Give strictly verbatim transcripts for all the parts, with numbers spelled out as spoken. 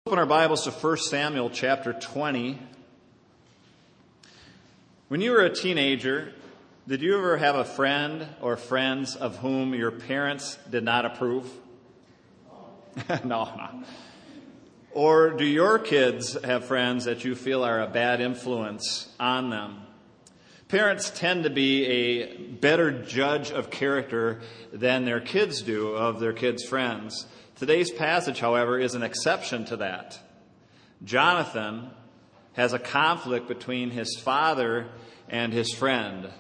Open our Bibles to First Samuel chapter twenty. When you were a teenager, did you ever have a friend or friends of whom your parents did not approve? no, no. Or do your kids have friends that you feel are a bad influence on them? Parents tend to be a better judge of character than their kids do of their kids' friends. Today's passage, however, is an exception to that. Jonathan has a conflict between his father and his friend.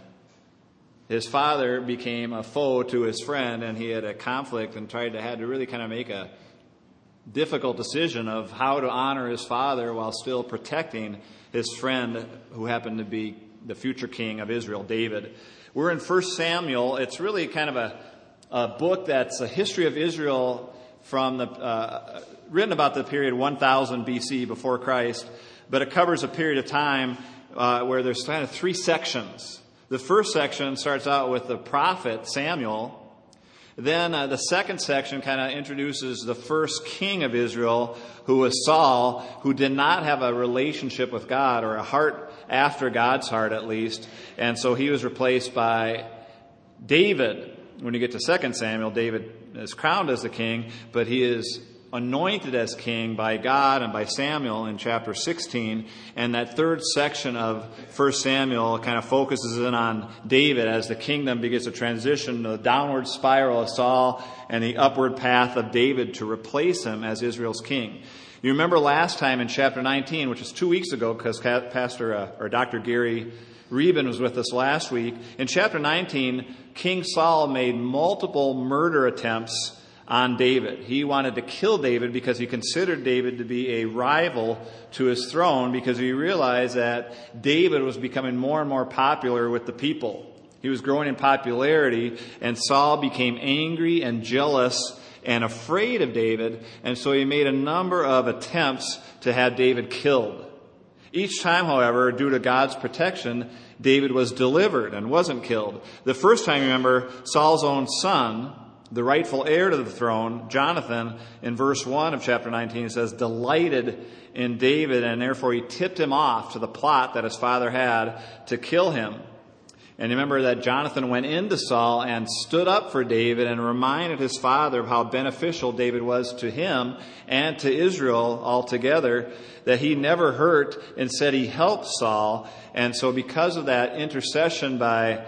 His father became a foe to his friend, and he had a conflict and tried to had to really kind of make a difficult decision of how to honor his father while still protecting his friend, who happened to be the future king of Israel, David. We're in First Samuel. It's really kind of a, a book that's a history of Israel from the uh, written about the period one thousand B C, before Christ, but it covers a period of time uh, where there's kind of three sections. The first section starts out with the prophet Samuel. Then uh, the second section kind of introduces the first king of Israel, who was Saul, who did not have a relationship with God, or a heart after God's heart at least, and so he was replaced by David. When you get to Second Samuel, David is crowned as the king, but he is anointed as king by God and by Samuel in chapter sixteen. And that third section of First Samuel kind of focuses in on David as the kingdom begins to transition to the downward spiral of Saul and the upward path of David to replace him as Israel's king. You remember last time in chapter nineteen, which is two weeks ago, because Pastor uh, or Doctor Gary Reben was with us last week. In chapter nineteen, King Saul made multiple murder attempts on David. He wanted to kill David because he considered David to be a rival to his throne, because he realized that David was becoming more and more popular with the people. He was growing in popularity, and Saul became angry and jealous and afraid of David, and so he made a number of attempts to have David killed. Each time, however, due to God's protection, David was delivered and wasn't killed. The first time, remember, Saul's own son, the rightful heir to the throne, Jonathan, in verse one of chapter nineteen, says, delighted in David, and therefore he tipped him off to the plot that his father had to kill him. And remember that Jonathan went into Saul and stood up for David and reminded his father of how beneficial David was to him and to Israel altogether, that he never hurt. Instead, he helped Saul. And so because of that intercession by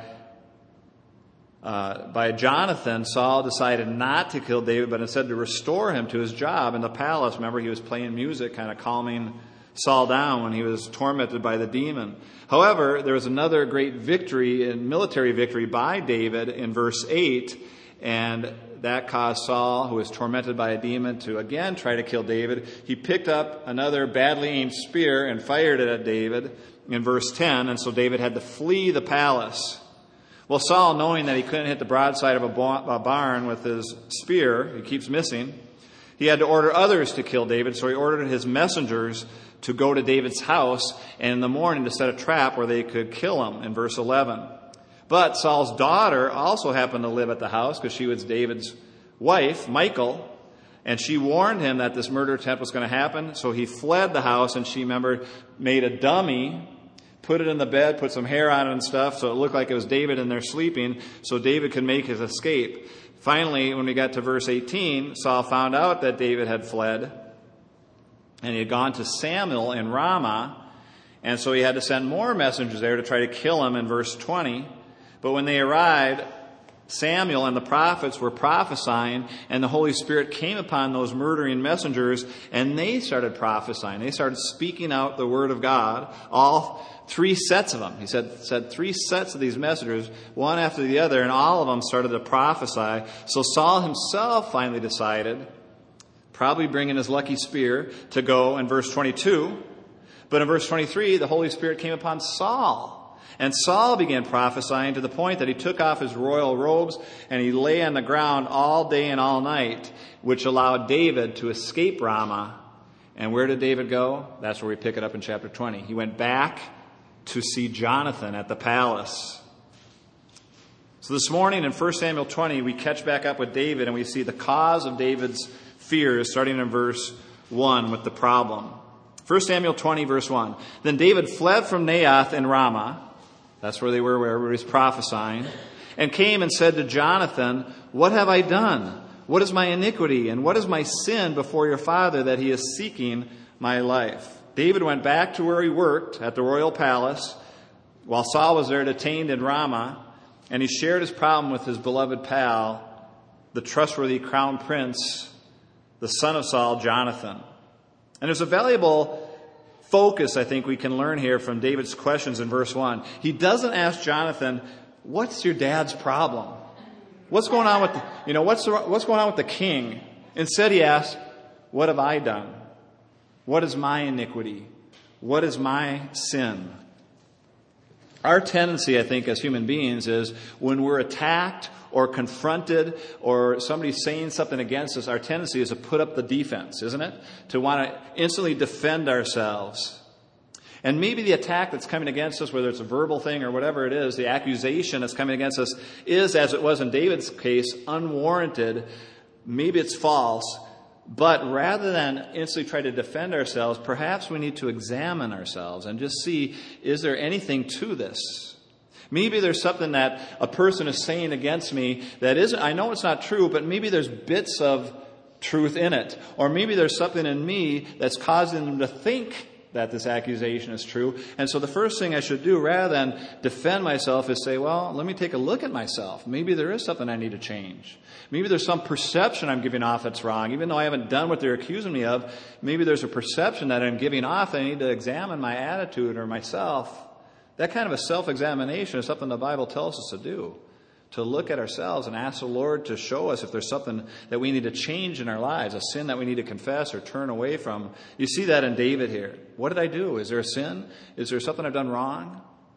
uh, by Jonathan, Saul decided not to kill David, but instead to restore him to his job in the palace. Remember, he was playing music, kind of calming Saul down when he was tormented by the demon. However, there was another great victory, and military victory by David in verse eight, and that caused Saul, who was tormented by a demon, to again try to kill David. He picked up another badly aimed spear and fired it at David in verse ten, and so David had to flee the palace. Well, Saul, knowing that he couldn't hit the broadside of a barn with his spear, he keeps missing, he had to order others to kill David, so he ordered his messengers to go to David's house and in the morning to set a trap where they could kill him in verse eleven. But Saul's daughter also happened to live at the house, because she was David's wife, Michal, and she warned him that this murder attempt was going to happen. So he fled the house, and she, remember, made a dummy, put it in the bed, put some hair on it and stuff, so it looked like it was David in there sleeping, so David could make his escape. Finally, when we got to verse eighteen, Saul found out that David had fled, and he had gone to Samuel in Ramah, and so he had to send more messengers there to try to kill him in verse twenty. But when they arrived, Samuel and the prophets were prophesying, and the Holy Spirit came upon those murdering messengers, and they started prophesying. They started speaking out the word of God, all three sets of them. He said, said three sets of these messengers, one after the other, and all of them started to prophesy. So Saul himself finally decided, probably bringing his lucky spear, to go in verse twenty-two. But in verse twenty-three, the Holy Spirit came upon Saul. And Saul began prophesying to the point that he took off his royal robes and he lay on the ground all day and all night, which allowed David to escape Ramah. And where did David go? That's where we pick it up in chapter twenty. He went back to see Jonathan at the palace. So this morning in First Samuel twenty, we catch back up with David, and we see the cause of David's fears, starting in verse one with the problem. First Samuel twenty, verse one. Then David fled from Naioth in Ramah. That's where they were, where everybody's prophesying. And came and said to Jonathan, "What have I done? What is my iniquity? And what is my sin before your father that he is seeking my life?" David went back to where he worked at the royal palace while Saul was there detained in Ramah. And he shared his problem with his beloved pal, the trustworthy crown prince, the son of Saul, Jonathan. And there's a valuable focus, I think, we can learn here from David's questions in verse one. He doesn't ask Jonathan, "What's your dad's problem? What's going on with the, you know, what's the, what's going on with the king?" Instead, he asks, "What have I done? What is my iniquity? What is my sin?" Our tendency, I think, as human beings is when we're attacked or confronted or somebody's saying something against us, our tendency is to put up the defense, isn't it? To want to instantly defend ourselves. And maybe the attack that's coming against us, whether it's a verbal thing or whatever it is, the accusation that's coming against us is, as it was in David's case, unwarranted. Maybe it's false. But rather than instantly try to defend ourselves, perhaps we need to examine ourselves and just see, is there anything to this? Maybe there's something that a person is saying against me that isn't, I know it's not true, but maybe there's bits of truth in it. Or maybe there's something in me that's causing them to think that this accusation is true. And so the first thing I should do, rather than defend myself, is say, well, let me take a look at myself. Maybe there is something I need to change. Maybe there's some perception I'm giving off that's wrong. Even though I haven't done what they're accusing me of, maybe there's a perception that I'm giving off. I need to examine my attitude or myself. That kind of a self-examination is something the Bible tells us to do. To look at ourselves and ask the Lord to show us if there's something that we need to change in our lives, a sin that we need to confess or turn away from. You see that in David here. What did I do? Is there a sin? Is there something I've done wrong?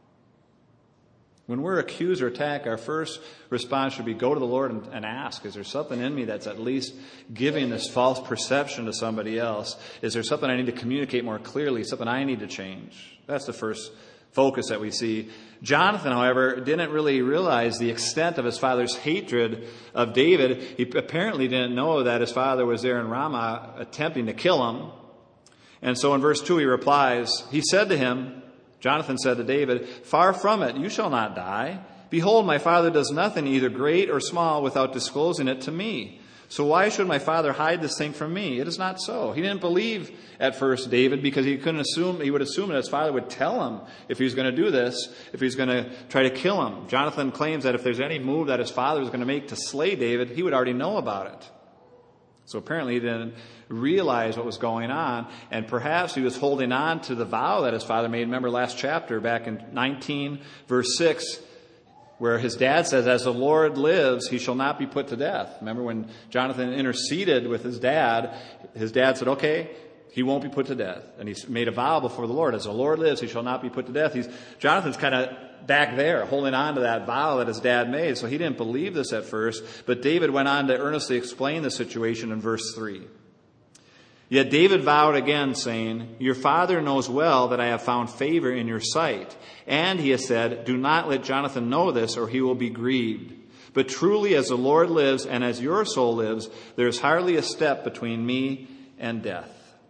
When we're accused or attacked, our first response should be go to the Lord and, and ask, is there something in me that's at least giving this false perception to somebody else? Is there something I need to communicate more clearly, something I need to change? That's the first focus that we see. Jonathan, however, didn't really realize the extent of his father's hatred of David. He apparently didn't know that his father was there in Ramah attempting to kill him. And so in verse two he replies, he said to him, Jonathan said to David, "Far from it, you shall not die. Behold, my father does nothing, either great or small, without disclosing it to me. So why should my father hide this thing from me? It is not so." He didn't believe at first David because he couldn't assume, he would assume that his father would tell him if he was going to do this, if he was going to try to kill him. Jonathan claims that if there's any move that his father was going to make to slay David, he would already know about it. So apparently he didn't realize what was going on, and perhaps he was holding on to the vow that his father made. Remember last chapter, back in nineteen, verse six, where his dad says, "As the Lord lives, he shall not be put to death." Remember when Jonathan interceded with his dad, his dad said, okay, he won't be put to death. And he made a vow before the Lord, "As the Lord lives, he shall not be put to death." He's, Jonathan's kind of back there, holding on to that vow that his dad made. So he didn't believe this at first, but David went on to earnestly explain the situation in verse three. Yet David vowed again, saying, "Your father knows well that I have found favor in your sight." And he has said, "Do not let Jonathan know this, or he will be grieved. But truly, as the Lord lives and as your soul lives, there is hardly a step between me and death."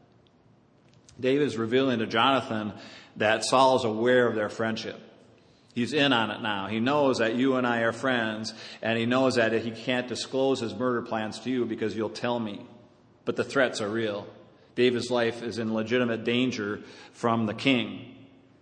David is revealing to Jonathan that Saul is aware of their friendship. He's in on it now. He knows that you and I are friends, and he knows that he can't disclose his murder plans to you because you'll tell me. But the threats are real. David's life is in legitimate danger from the king.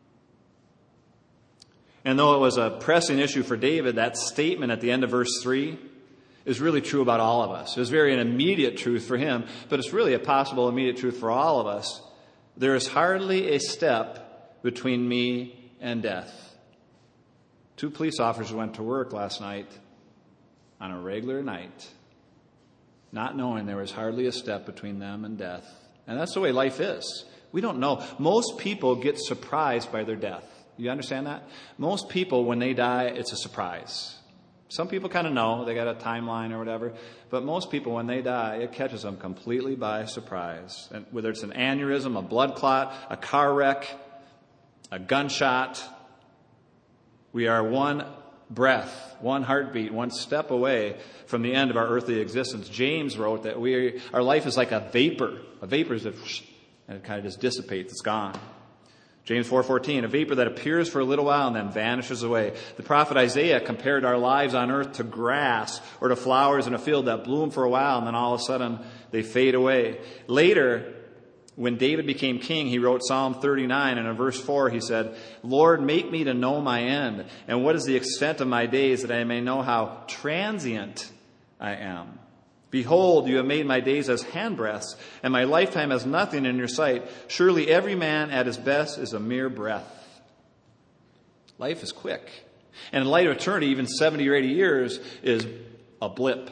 And though it was a pressing issue for David, that statement at the end of verse three is really true about all of us. It's very an immediate truth for him, but it's really a possible immediate truth for all of us. There is hardly a step between me and death. Two police officers went to work last night on a regular night, not knowing there was hardly a step between them and death. And that's the way life is. We don't know. Most people get surprised by their death. You understand that? Most people, when they die, it's a surprise. Some people kind of know. They got a timeline or whatever. But most people, when they die, it catches them completely by surprise. And whether it's an aneurysm, a blood clot, a car wreck, a gunshot, we are one breath, one heartbeat, one step away from the end of our earthly existence. James wrote that we, our life is like a vapor. A vapor is a, and it kind of just dissipates. It's gone. James four fourteen, a vapor that appears for a little while and then vanishes away. The prophet Isaiah compared our lives on earth to grass or to flowers in a field that bloom for a while and then all of a sudden they fade away. Later, when David became king, he wrote Psalm thirty-nine, and in verse four he said, Lord, make me to know my end, and what is the extent of my days, that I may know how transient I am. Behold, you have made my days as handbreadths, and my lifetime as nothing in your sight. Surely every man at his best is a mere breath. Life is quick. And in light of eternity, even seventy or eighty years is a blip.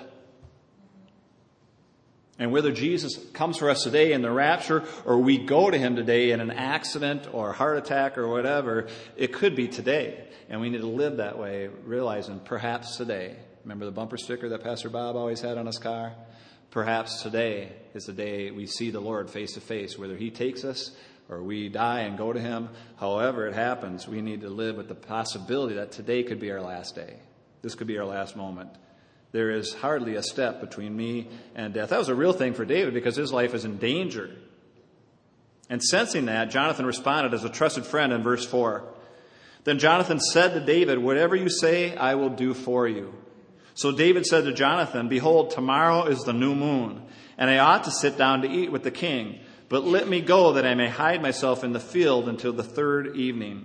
And whether Jesus comes for us today in the rapture or we go to him today in an accident or a heart attack or whatever, it could be today. And we need to live that way, realizing perhaps today. Remember the bumper sticker that Pastor Bob always had on his car? Perhaps today is the day we see the Lord face to face, whether he takes us or we die and go to him. However it happens, we need to live with the possibility that today could be our last day. This could be our last moment. There is hardly a step between me and death. That was a real thing for David because his life is in danger. And sensing that, Jonathan responded as a trusted friend in verse four. Then Jonathan said to David, whatever you say, I will do for you. So David said to Jonathan, behold, tomorrow is the new moon, and I ought to sit down to eat with the king. But let me go that I may hide myself in the field until the third evening.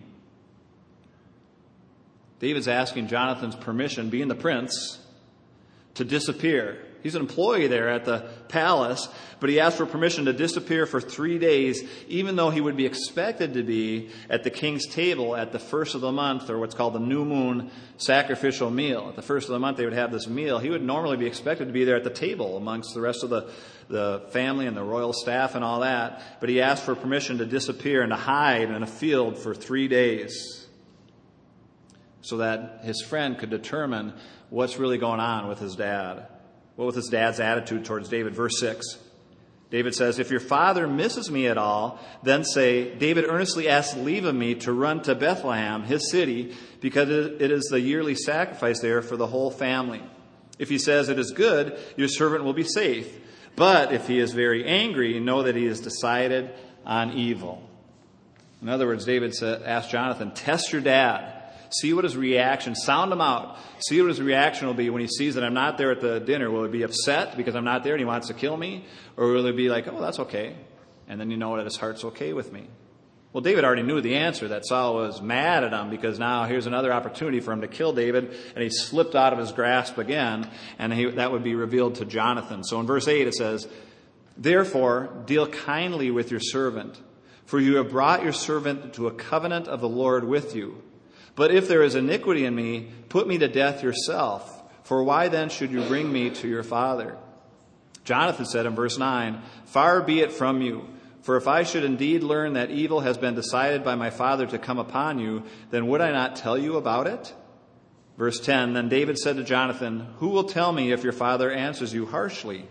David's asking Jonathan's permission, being the prince, to disappear. He's an employee there at the palace, but he asked for permission to disappear for three days, even though he would be expected to be at the king's table at the first of the month, or what's called the new moon sacrificial meal. At the first of the month, they would have this meal. He would normally be expected to be there at the table amongst the rest of the, the family and the royal staff and all that, but he asked for permission to disappear and to hide in a field for three days so that his friend could determine what's really going on with his dad. What was his dad's attitude towards David? Verse six. David says, if your father misses me at all, then say, David earnestly asked leave of me to run to Bethlehem, his city, because it is the yearly sacrifice there for the whole family. If he says it is good, your servant will be safe. But if he is very angry, know that he has decided on evil. In other words, David said, asked Jonathan, test your dad. See what his reaction, sound him out. See what his reaction will be when he sees that I'm not there at the dinner. Will he be upset because I'm not there and he wants to kill me? Or will he be like, oh, that's okay. And then you know that his heart's okay with me. Well, David already knew the answer, that Saul was mad at him because now here's another opportunity for him to kill David. And he slipped out of his grasp again. And he, that would be revealed to Jonathan. So in verse eight it says, therefore, deal kindly with your servant, for you have brought your servant to a covenant of the Lord with you. But if there is iniquity in me, put me to death yourself. For why then should you bring me to your father? Jonathan said in verse nine, far be it from you. For if I should indeed learn that evil has been decided by my father to come upon you, then would I not tell you about it? Verse ten, then David said to Jonathan, who will tell me if your father answers you harshly?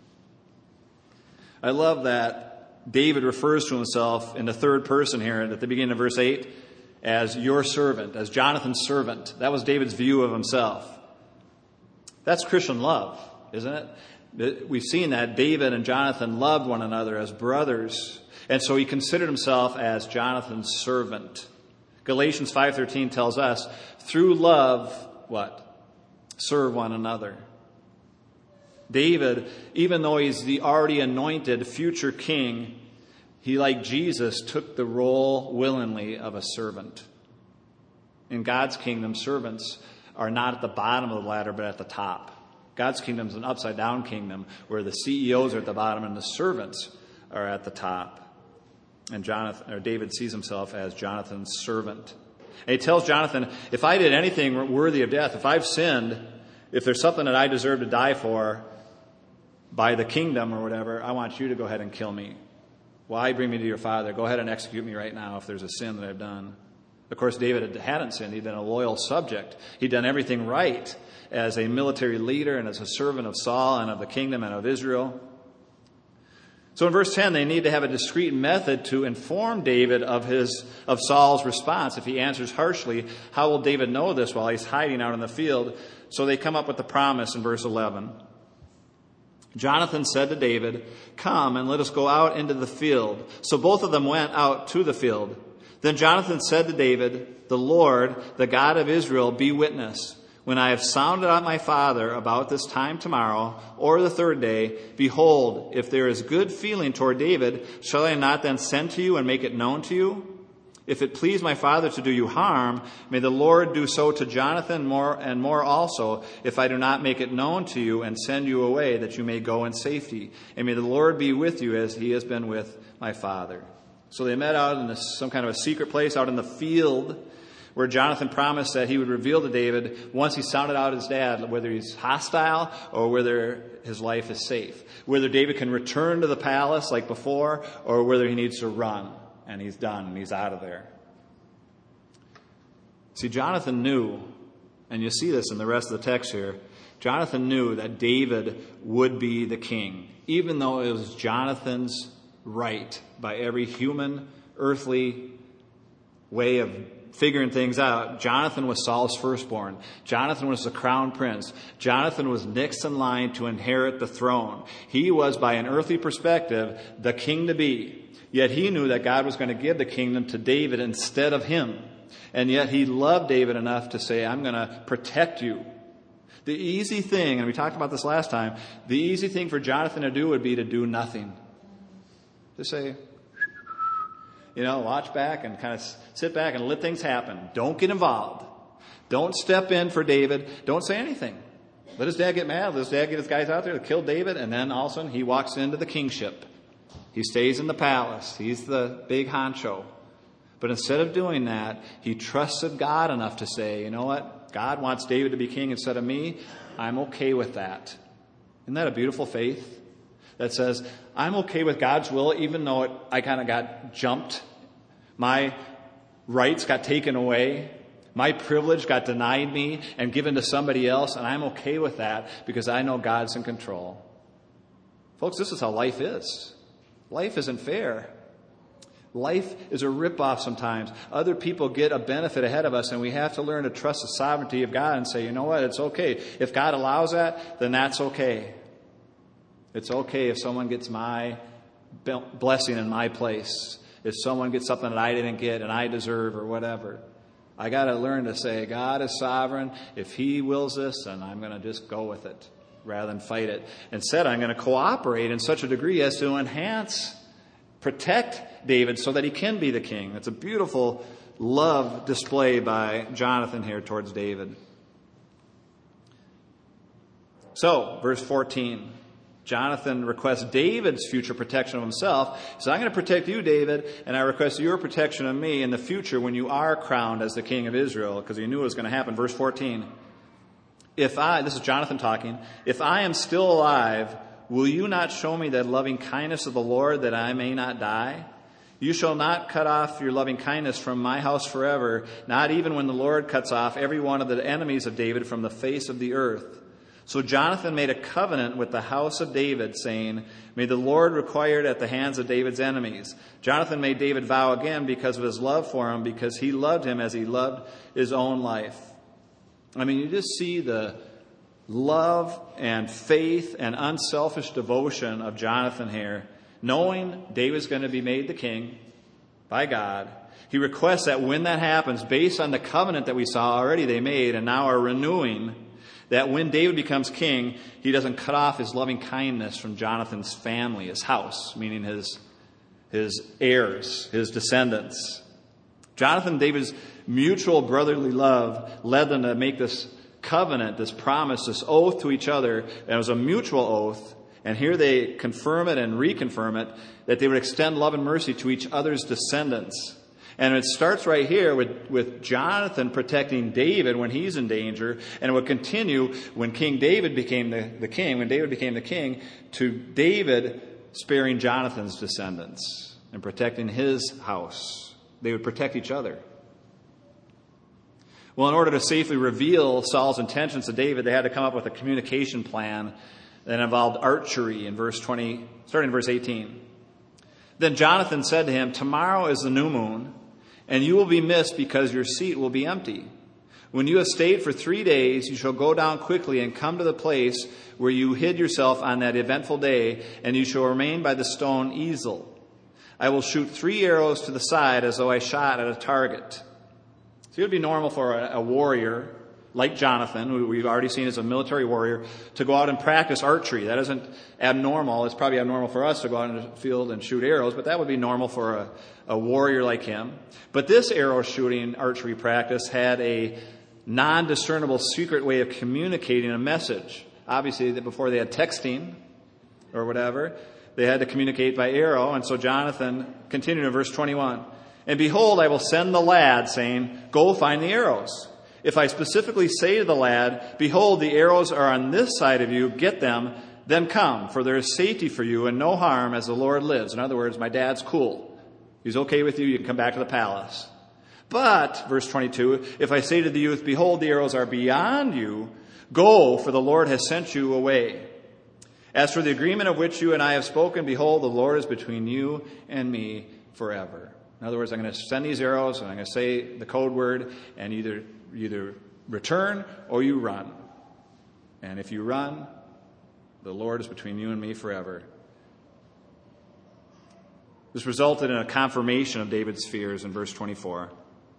I love that David refers to himself in the third person here at the beginning of verse eight. As your servant, as Jonathan's servant. That was David's view of himself. That's Christian love, isn't it? We've seen that David and Jonathan loved one another as brothers. And so he considered himself as Jonathan's servant. Galatians five thirteen tells us, through love, what? Serve one another. David, even though he's the already anointed future king, he, like Jesus, took the role willingly of a servant. In God's kingdom, servants are not at the bottom of the ladder, but at the top. God's kingdom is an upside-down kingdom where the C E Os are at the bottom and the servants are at the top. And Jonathan, or David sees himself as Jonathan's servant. And he tells Jonathan, if I did anything worthy of death, if I've sinned, if there's something that I deserve to die for by the kingdom or whatever, I want you to go ahead and kill me. Why bring me to your father? Go ahead and execute me right now if there's a sin that I've done. Of course, David hadn't sinned. He'd been a loyal subject. He'd done everything right as a military leader and as a servant of Saul and of the kingdom and of Israel. So in verse ten, they need to have a discreet method to inform David of his of Saul's response. If he answers harshly, how will David know this while he's hiding out in the field? So they come up with the promise in verse eleven. Jonathan said to David, "Come and let us go out into the field." So both of them went out to the field. Then Jonathan said to David, "The Lord, the God of Israel, be witness. When I have sounded out my father about this time tomorrow, or the third day, behold, if there is good feeling toward David, shall I not then send to you and make it known to you? If it please my father to do you harm, may the Lord do so to Jonathan more and more also, if I do not make it known to you and send you away, that you may go in safety. And may the Lord be with you as he has been with my father." So they met out in this, some kind of a secret place out in the field, where Jonathan promised that he would reveal to David once he sounded out his dad, whether he's hostile or whether his life is safe. Whether David can return to the palace like before, or whether he needs to run and he's done and he's out of there. See, Jonathan knew, and you see this in the rest of the text here, Jonathan knew that David would be the king, even though it was Jonathan's right by every human, earthly way of figuring things out. Jonathan was Saul's firstborn. Jonathan was the crown prince. Jonathan was next in line to inherit the throne. He was, by an earthly perspective, the king to be. Yet he knew that God was going to give the kingdom to David instead of him. And yet he loved David enough to say, "I'm going to protect you." The easy thing, and we talked about this last time, the easy thing for Jonathan to do would be to do nothing. Just say, you know, watch back and kind of sit back and let things happen. Don't get involved. Don't step in for David. Don't say anything. Let his dad get mad. Let his dad get his guys out there to kill David. And then all of a sudden he walks into the kingship. He stays in the palace. He's the big honcho. But instead of doing that, he trusted God enough to say, you know what? God wants David to be king instead of me. I'm okay with that. Isn't that a beautiful faith? That says, I'm okay with God's will, even though it, I kind of got jumped. My rights got taken away. My privilege got denied me and given to somebody else. And I'm okay with that because I know God's in control. Folks, this is how life is. Life isn't fair. Life is a ripoff sometimes. Other people get a benefit ahead of us, and we have to learn to trust the sovereignty of God and say, you know what, it's okay. If God allows that, then that's okay. It's okay if someone gets my blessing in my place. If someone gets something that I didn't get and I deserve or whatever. I got to learn to say, God is sovereign. If he wills this, then I'm going to just go with it rather than fight it. Instead, I'm going to cooperate in such a degree as to enhance, protect David so that he can be the king. That's a beautiful love display by Jonathan here towards David. So, verse fourteen. Jonathan requests David's future protection of himself. He says, I'm going to protect you, David, and I request your protection of me in the future when you are crowned as the king of Israel, because he knew it was going to happen. Verse fourteen. If I, this is Jonathan talking, if I am still alive, will you not show me the loving kindness of the Lord that I may not die? You shall not cut off your loving kindness from my house forever, not even when the Lord cuts off every one of the enemies of David from the face of the earth. So Jonathan made a covenant with the house of David, saying, may the Lord require it at the hands of David's enemies. Jonathan made David vow again because of his love for him, because he loved him as he loved his own life. I mean, you just see the love and faith and unselfish devotion of Jonathan here, knowing David's going to be made the king by God. He requests that when that happens, based on the covenant that we saw already they made and now are renewing, that when David becomes king, he doesn't cut off his loving kindness from Jonathan's family, his house, meaning his, his heirs, his descendants. Jonathan and David's mutual brotherly love led them to make this covenant, this promise, this oath to each other. And it was a mutual oath. And here they confirm it and reconfirm it, that they would extend love and mercy to each other's descendants. And it starts right here with, with Jonathan protecting David when he's in danger. And it would continue when King David became the, the king, when David became the king, to David sparing Jonathan's descendants and protecting his house. They would protect each other. Well, in order to safely reveal Saul's intentions to David, they had to come up with a communication plan that involved archery in verse twenty, starting in verse eighteen. Then Jonathan said to him, "Tomorrow is the new moon, and you will be missed because your seat will be empty. When you have stayed for three days, you shall go down quickly and come to the place where you hid yourself on that eventful day, and you shall remain by the stone Ezel. I will shoot three arrows to the side as though I shot at a target." So it would be normal for a, a warrior like Jonathan, who we've already seen as a military warrior, to go out and practice archery. That isn't abnormal. It's probably abnormal for us to go out in the field and shoot arrows, but that would be normal for a, a warrior like him. But this arrow shooting archery practice had a non-discernible secret way of communicating a message. Obviously, before they had texting or whatever, they had to communicate by arrow. And so Jonathan continued in verse twenty-one. "And behold, I will send the lad, saying, 'Go find the arrows.' If I specifically say to the lad, 'Behold, the arrows are on this side of you, get them, then come, for there is safety for you and no harm as the Lord lives.'" In other words, my dad's cool. He's okay with you. You can come back to the palace. "But," verse twenty-two, "if I say to the youth, 'Behold, the arrows are beyond you,' go, for the Lord has sent you away. As for the agreement of which you and I have spoken, behold, the Lord is between you and me forever." In other words, I'm going to send these arrows, and I'm going to say the code word, and either either return or you run. And if you run, the Lord is between you and me forever. This resulted in a confirmation of David's fears in verse twenty-four.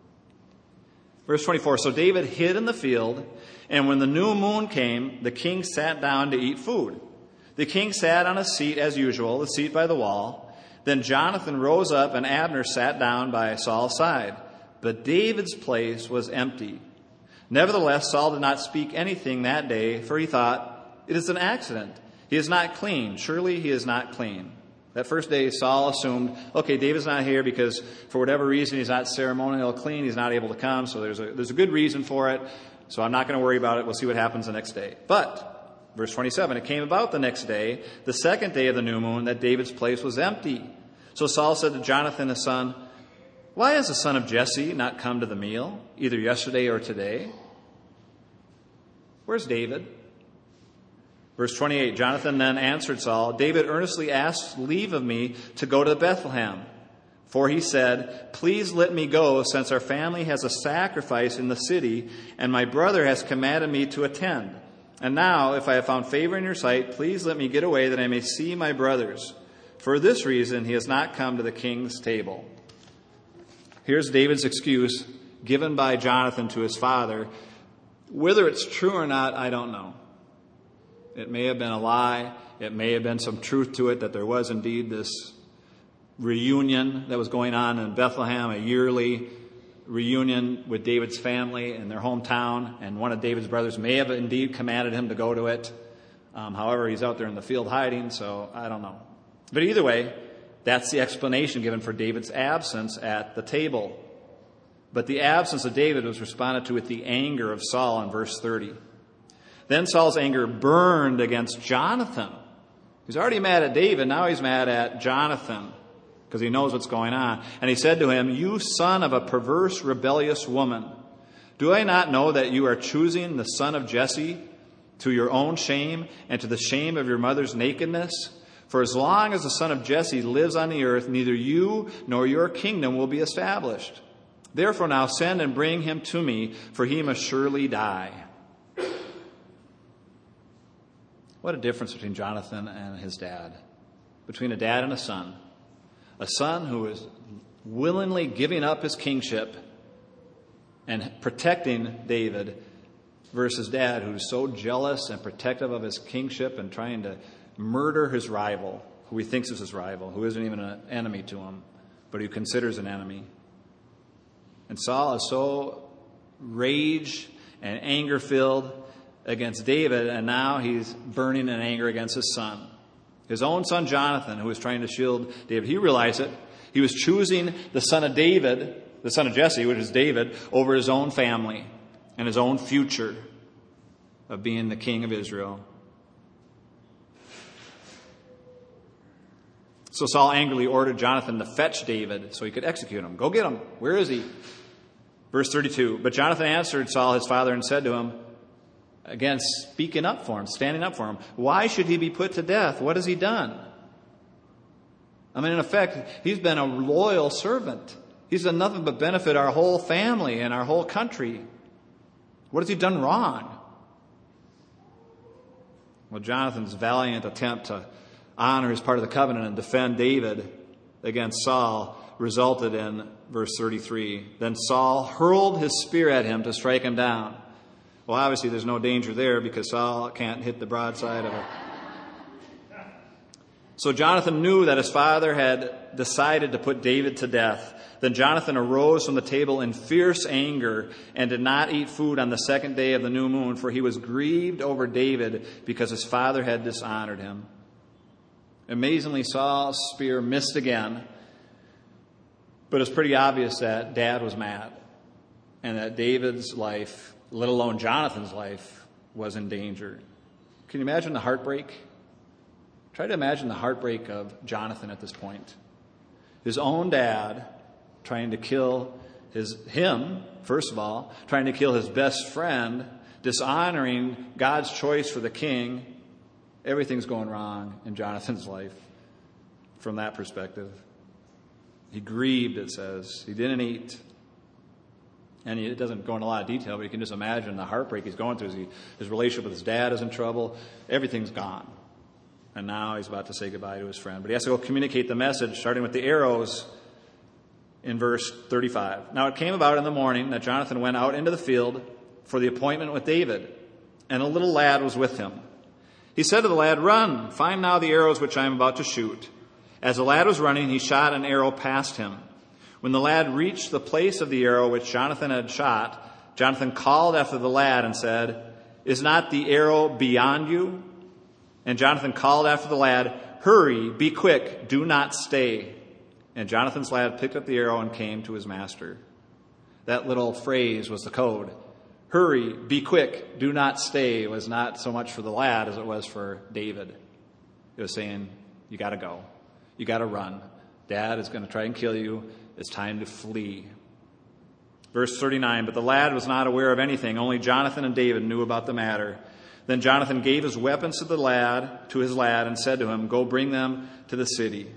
Verse twenty-four, "So David hid in the field, and when the new moon came, the king sat down to eat food. The king sat on a seat as usual, the seat by the wall. Then Jonathan rose up, and Abner sat down by Saul's side. But David's place was empty. Nevertheless, Saul did not speak anything that day, for he thought, 'It is an accident. He is not clean. Surely he is not clean.'" That first day, Saul assumed, okay, David's not here because for whatever reason he's not ceremonial clean, he's not able to come, so there's a, there's a good reason for it, so I'm not going to worry about it. We'll see what happens the next day. But, verse twenty-seven, "It came about the next day, the second day of the new moon, that David's place was empty. So Saul said to Jonathan his son, 'Why has the son of Jesse not come to the meal, either yesterday or today?' Where's David?" Verse twenty-eight, "Jonathan then answered Saul, 'David earnestly asked leave of me to go to Bethlehem. For he said, "Please let me go, since our family has a sacrifice in the city, and my brother has commanded me to attend. And now, if I have found favor in your sight, please let me get away that I may see my brothers. For this reason, he has not come to the king's table." Here's David's excuse given by Jonathan to his father. Whether it's true or not, I don't know. It may have been a lie. It may have been some truth to it, that there was indeed this reunion that was going on in Bethlehem, a yearly reunion with David's family in their hometown, and one of David's brothers may have indeed commanded him to go to it. Um, however, he's out there in the field hiding, so I don't know. But either way, that's the explanation given for David's absence at the table. But the absence of David was responded to with the anger of Saul in verse thirty. "Then Saul's anger burned against Jonathan." He's already mad at David, now he's mad at Jonathan, because he knows what's going on. "And he said to him, 'You son of a perverse, rebellious woman, do I not know that you are choosing the son of Jesse to your own shame and to the shame of your mother's nakedness? For as long as the son of Jesse lives on the earth, neither you nor your kingdom will be established. Therefore now send and bring him to me, for he must surely die.'" What a difference between Jonathan and his dad. Between a dad and a son. A son who is willingly giving up his kingship and protecting David, versus dad who's so jealous and protective of his kingship and trying to murder his rival, who he thinks is his rival, who isn't even an enemy to him, but who considers an enemy. And Saul is so rage and anger-filled against David, and now he's burning in anger against his son. His own son Jonathan, who was trying to shield David. He realized it. He was choosing the son of David, the son of Jesse, which is David, over his own family and his own future of being the king of Israel. So Saul angrily ordered Jonathan to fetch David so he could execute him. "Go get him. Where is he?" Verse thirty-two, "But Jonathan answered Saul his father and said to him," again speaking up for him, standing up for him, "Why should he be put to death? What has he done?" I mean, in effect, he's been a loyal servant. He's done nothing but benefit our whole family and our whole country. What has he done wrong? Well, Jonathan's valiant attempt to honor his part of the covenant and defend David against Saul resulted in verse thirty-three. Then Saul hurled his spear at him to strike him down. Well, obviously there's no danger there because Saul can't hit the broadside of it. So Jonathan knew that his father had decided to put David to death. Then Jonathan arose from the table in fierce anger and did not eat food on the second day of the new moon, for he was grieved over David because his father had dishonored him. Amazingly, Saul's spear missed again, but it's pretty obvious that Dad was mad and that David's life, let alone Jonathan's life, was in danger. Can you imagine the heartbreak? Try to imagine the heartbreak of Jonathan at this point. His own dad trying to kill his him, first of all, trying to kill his best friend, dishonoring God's choice for the king. Everything's going wrong in Jonathan's life from that perspective. He grieved, it says. He didn't eat. And it doesn't go into a lot of detail, but you can just imagine the heartbreak he's going through. He, his relationship with his dad is in trouble. Everything's gone. And now he's about to say goodbye to his friend. But he has to go communicate the message, starting with the arrows in verse thirty-five. Now it came about in the morning that Jonathan went out into the field for the appointment with David, and a little lad was with him. He said to the lad, "Run, find now the arrows which I am about to shoot." As the lad was running, he shot an arrow past him. When the lad reached the place of the arrow which Jonathan had shot, Jonathan called after the lad and said, "Is not the arrow beyond you?" And Jonathan called after the lad, "Hurry, be quick, do not stay." And Jonathan's lad picked up the arrow and came to his master. That little phrase was the code. Hurry, be quick, do not stay was not so much for the lad as it was for David. It was saying, you got to go. You got to run. Dad is going to try and kill you. It's time to flee. Verse thirty-nine, but the lad was not aware of anything. Only Jonathan and David knew about the matter. Then Jonathan gave his weapons to the lad, to his lad, and said to him, "Go bring them to the city."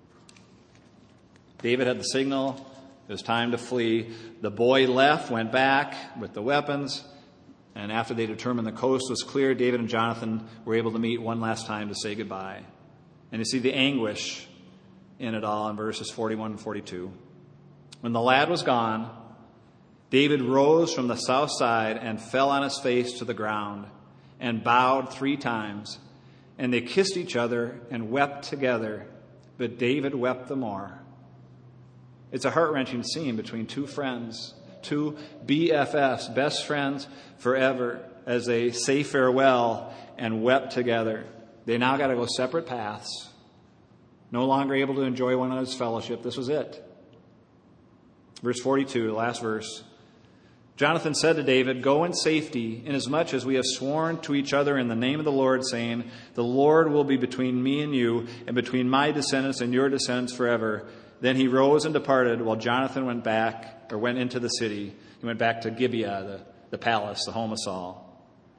David had the signal. It was time to flee. The boy left, went back with the weapons, and after they determined the coast was clear, David and Jonathan were able to meet one last time to say goodbye. And you see the anguish in it all in verses forty-one and forty-two. When the lad was gone, David rose from the south side and fell on his face to the ground and bowed three times. And they kissed each other and wept together, but David wept the more. It's a heart-wrenching scene between two friends, two B F Fs, best friends forever, as they say farewell and wept together. They now got to go separate paths, no longer able to enjoy one another's fellowship. This was it. Verse forty-two, the last verse. Jonathan said to David, "Go in safety, inasmuch as we have sworn to each other in the name of the Lord, saying, 'The Lord will be between me and you, and between my descendants and your descendants forever.'" Then he rose and departed, while Jonathan went back, or went into the city. He went back to Gibeah, the, the palace, the home of Saul.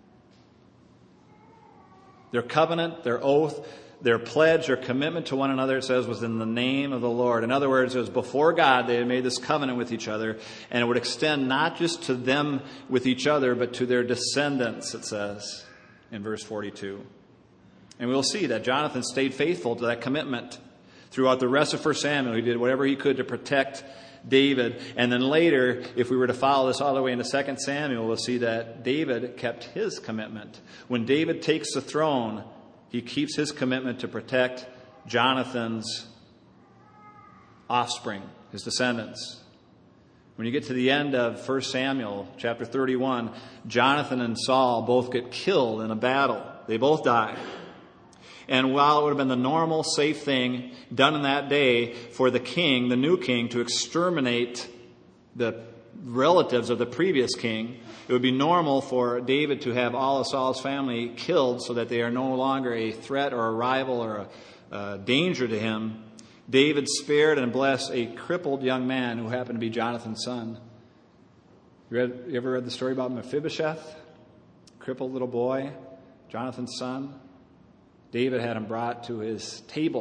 Their covenant, their oath, their pledge, their commitment to one another, it says, was in the name of the Lord. In other words, it was before God they had made this covenant with each other, and it would extend not just to them with each other, but to their descendants, it says in verse forty-two. And we'll see that Jonathan stayed faithful to that commitment throughout the rest of First Samuel. He did whatever he could to protect David. And then later, if we were to follow this all the way into Second Samuel, we'll see that David kept his commitment. When David takes the throne, he keeps his commitment to protect Jonathan's offspring, his descendants. When you get to the end of First Samuel, chapter thirty-one, Jonathan and Saul both get killed in a battle. They both die. And while it would have been the normal, safe thing done in that day for the king, the new king, to exterminate the relatives of the previous king, it would be normal for David to have all of Saul's family killed so that they are no longer a threat or a rival or a, a danger to him. David spared and blessed a crippled young man who happened to be Jonathan's son. You, read, you ever read the story about Mephibosheth? Crippled little boy, Jonathan's son. David had him brought to his table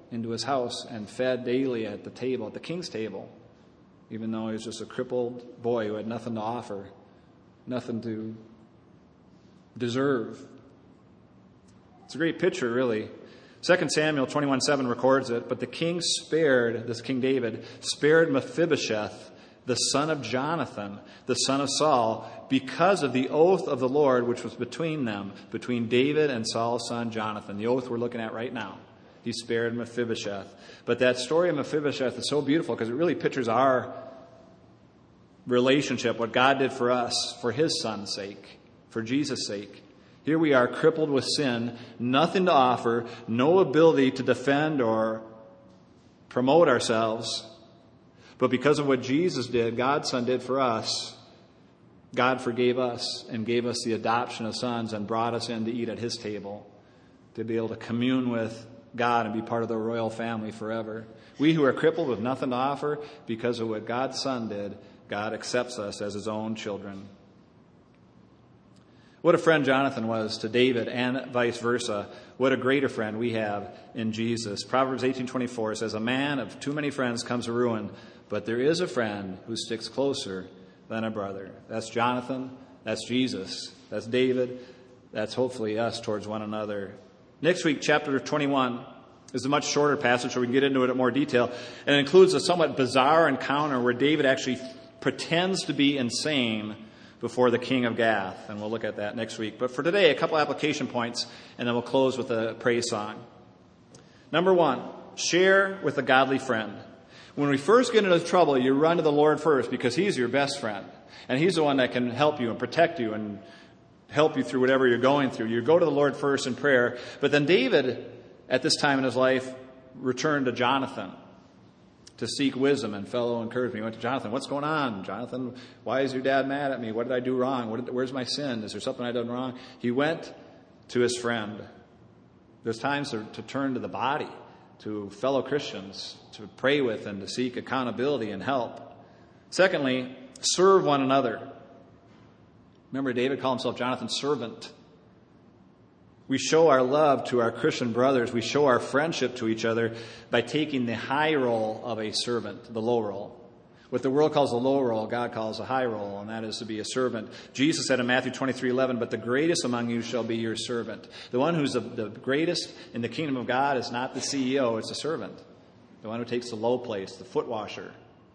into his house and fed daily at the table, at the king's table, even though he was just a crippled boy who had nothing to offer, nothing to deserve. It's a great picture, really. Second Samuel twenty-one seven records it, but the king spared, this King David, spared Mephibosheth, the son of Jonathan, the son of Saul, because of the oath of the Lord which was between them, between David and Saul's son Jonathan, the oath we're looking at right now. He spared Mephibosheth. But that story of Mephibosheth is so beautiful because it really pictures our relationship, what God did for us, for his son's sake, for Jesus' sake. Here we are crippled with sin, nothing to offer, no ability to defend or promote ourselves. But because of what Jesus did, God's Son did for us, God forgave us and gave us the adoption of sons and brought us in to eat at his table, to be able to commune with God and be part of the royal family forever. We who are crippled with nothing to offer, because of what God's Son did, God accepts us as his own children. What a friend Jonathan was to David, and vice versa. What a greater friend we have in Jesus. Proverbs eighteen twenty-four says, a man of too many friends comes to ruin, but there is a friend who sticks closer than a brother. That's Jonathan. That's Jesus. That's David. That's hopefully us towards one another. Next week, chapter twenty-one is a much shorter passage, so we can get into it in more detail. And it includes a somewhat bizarre encounter where David actually pretends to be insane before the king of Gath. And we'll look at that next week. But for today, a couple application points, and then we'll close with a praise song. Number one, share with a godly friend. When we first get into trouble, you run to the Lord first because he's your best friend. And he's the one that can help you and protect you and help you through whatever you're going through. You go to the Lord first in prayer. But then David, at this time in his life, returned to Jonathan to seek wisdom and fellow encouragement. He went to Jonathan. What's going on? Jonathan, why is your dad mad at me? What did I do wrong? What did, where's my sin? Is there something I've done wrong? He went to his friend. There's times to, to turn to the body, to fellow Christians, to pray with and to seek accountability and help. Secondly, serve one another. Remember, David called himself Jonathan's servant. We show our love to our Christian brothers. We show our friendship to each other by taking the high role of a servant, the low role. What the world calls a low role, God calls a high role, and that is to be a servant. Jesus said in Matthew twenty-three eleven, but the greatest among you shall be your servant. The one who's the, the greatest in the kingdom of God is not the C E O, it's a servant. The one who takes the low place, the foot washer.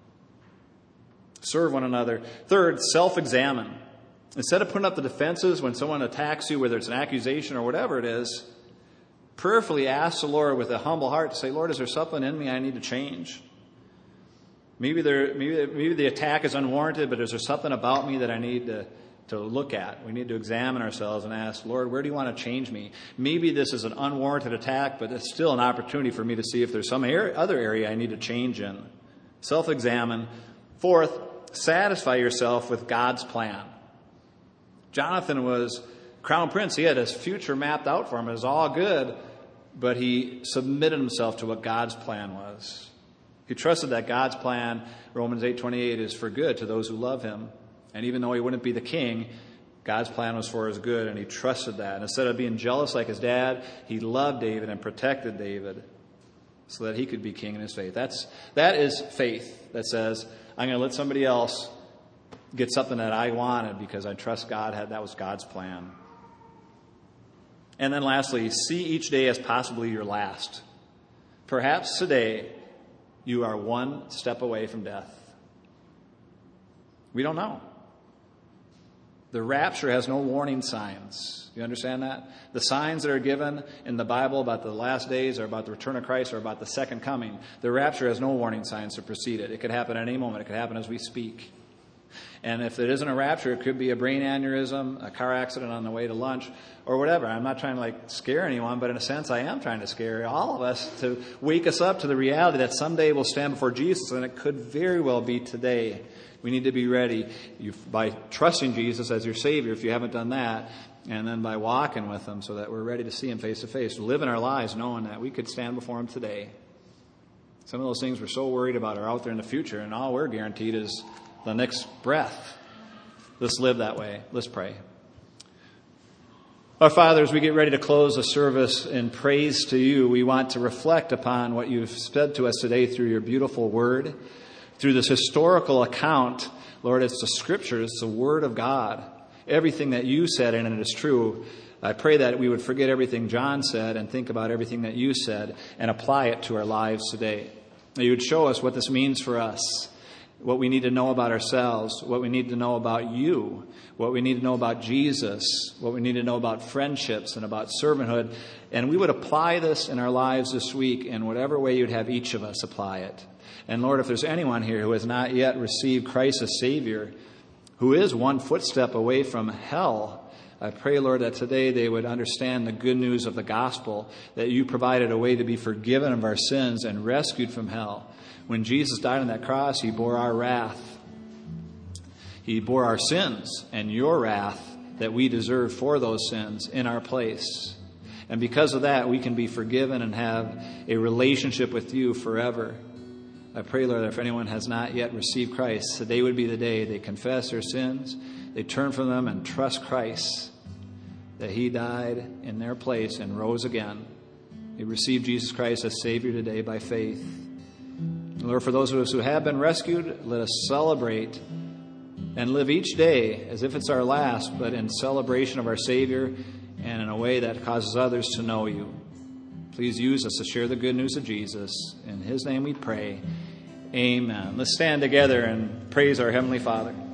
Serve one another. Third, self-examine. Instead of putting up the defenses when someone attacks you, whether it's an accusation or whatever it is, prayerfully ask the Lord with a humble heart to say, Lord, is there something in me I need to change? Maybe there, maybe, maybe the attack is unwarranted, but is there something about me that I need to, to look at? We need to examine ourselves and ask, Lord, where do you want to change me? Maybe this is an unwarranted attack, but it's still an opportunity for me to see if there's some area, other area I need to change in. Self-examine. Fourth, satisfy yourself with God's plan. Jonathan was crown prince. He had his future mapped out for him. It was all good, but he submitted himself to what God's plan was. He trusted that God's plan, Romans eight twenty-eight, is for good to those who love him. And even though he wouldn't be the king, God's plan was for his good, and he trusted that. And instead of being jealous like his dad, he loved David and protected David so that he could be king in his faith. That's, that is faith that says, I'm going to let somebody else get something that I wanted because I trust God had that was God's plan. And then lastly, see each day as possibly your last. Perhaps today you are one step away from death. We don't know. The rapture has no warning signs. You understand that? The signs that are given in the Bible about the last days or about the return of Christ or about the second coming, the rapture has no warning signs to precede it. It could happen at any moment. It could happen as we speak. And if it isn't a rapture, it could be a brain aneurysm, a car accident on the way to lunch, or whatever. I'm not trying to like scare anyone, but in a sense I am trying to scare all of us to wake us up to the reality that someday we'll stand before Jesus, and it could very well be today. We need to be ready you, by trusting Jesus as your Savior, if you haven't done that, and then by walking with Him so that we're ready to see Him face to face, living our lives knowing that we could stand before Him today. Some of those things we're so worried about are out there in the future, and all we're guaranteed is the next breath. Let's live that way. Let's pray. Our Father, as we get ready to close the service in praise to you, we want to reflect upon what you've said to us today through your beautiful word, through this historical account. Lord, it's the scriptures, it's the word of God. Everything that you said in it is true. I pray that we would forget everything John said and think about everything that you said and apply it to our lives today. That you would show us what this means for us, what we need to know about ourselves, what we need to know about you, what we need to know about Jesus, what we need to know about friendships and about servanthood. And we would apply this in our lives this week in whatever way you'd have each of us apply it. And Lord, if there's anyone here who has not yet received Christ as Savior, who is one footstep away from hell, I pray, Lord, that today they would understand the good news of the gospel, that you provided a way to be forgiven of our sins and rescued from hell. When Jesus died on that cross, he bore our wrath. He bore our sins and your wrath that we deserve for those sins in our place. And because of that, we can be forgiven and have a relationship with you forever. I pray, Lord, that if anyone has not yet received Christ, today would be the day they confess their sins, they turn from them and trust Christ, that he died in their place and rose again. They receive Jesus Christ as Savior today by faith. Lord, for those of us who have been rescued, let us celebrate and live each day as if it's our last, but in celebration of our Savior and in a way that causes others to know you. Please use us to share the good news of Jesus. In his name we pray. Amen. Let's stand together and praise our Heavenly Father.